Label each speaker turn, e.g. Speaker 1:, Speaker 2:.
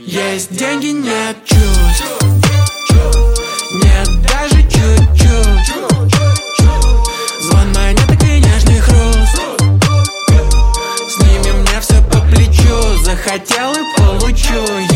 Speaker 1: Есть деньги, нет чувств, нет даже чуть-чуть. Звон монеток и нежный хруст, с ними мне все по плечу. Захотел и получу.